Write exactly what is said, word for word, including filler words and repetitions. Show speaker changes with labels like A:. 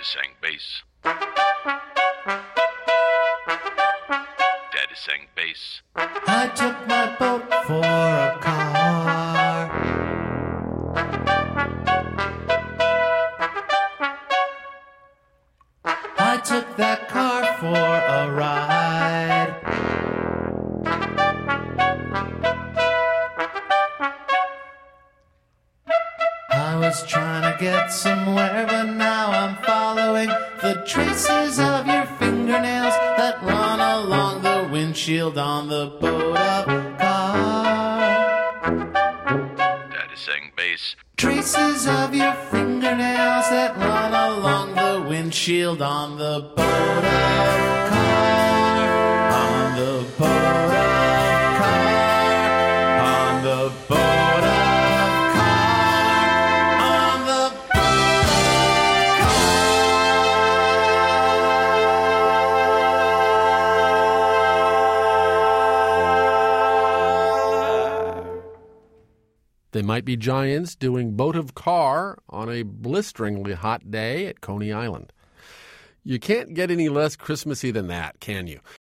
A: sang bass. Daddy sang bass.
B: I took my boat for a car. I took that car for a ride. I was trying to get somewhere, but now I'm following the traces of your fingernails that run along the windshield on the boat of car.
A: Daddy sang bass.
B: Traces of your fingernails that run along the windshield on the boat of car. On the boat of car. On the boat of car. On the boat of car.
C: They Might Be Giants doing Boat of Car on a blisteringly hot day at Coney Island. You can't get any less Christmassy than that, can you?